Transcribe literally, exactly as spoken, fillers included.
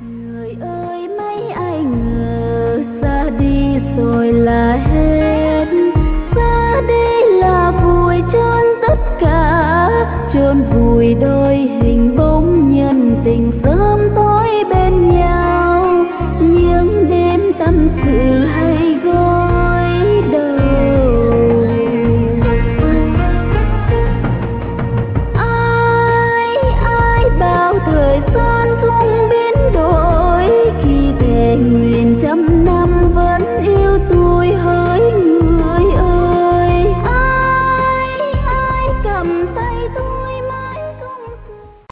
Người ơi mấy ai ngờ xa đi rồi là hết, xa đi là vùi chôn tất cả, chôn vùi đôi hình bóng nhân tình xa